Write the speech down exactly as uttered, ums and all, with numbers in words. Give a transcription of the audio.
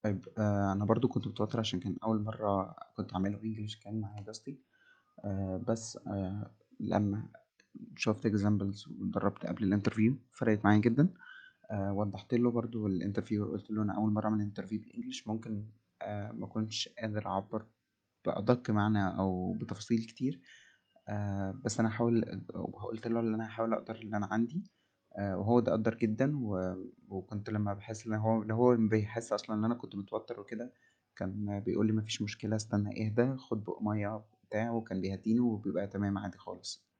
طيب آآ أنا برضه كنت متوتر عشان كان أول مرّة كنت أعمله English كان مع إجازتي، آآ بس آآ لمّا شُفت examples واتدرّبت قبل الinterview فرقت معايا جدًا، آآ وضّحت له برضه الinterviewer قُلت له: "أنا أول مرّة أعمل interview بالEnglish ممكن آآ ما أكونش قادر أعبّر بأدق معنى أو بتفاصيل كتير، آآ بس أنا هاحاول وقُلت له اللي أنا هاحاول أقدر اللي أنا عندي." آآ وهو ده قدّر جدًا و وكنت لمّا باحس إن هو اللي هو بيحس أصلًا إن أنا كنت متوتر وكده، كان بيقول لي: "ما فيش مشكلة، استنى اهدى، خُد بُق مَيّة." وبتاع، وكان بيهدّيني وبيبقى تمام عادي خالص.